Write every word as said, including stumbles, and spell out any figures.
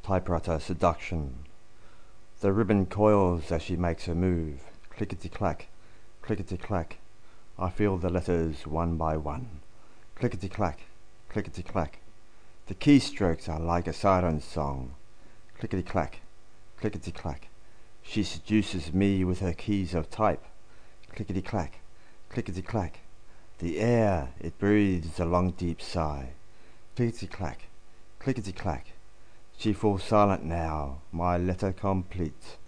typewriter seduction. The ribbon coils as she makes her move. Clickety-clack, clickety-clack. I feel the letters one by one. Clickety-clack, clickety-clack. The keystrokes are like a siren song. Clickety-clack, clickety-clack. She seduces me with her keys of type. Clickety-clack, clickety-clack. The air, it breathes a long deep sigh. Clickety-clack, clickety-clack. She falls silent now, my letter complete.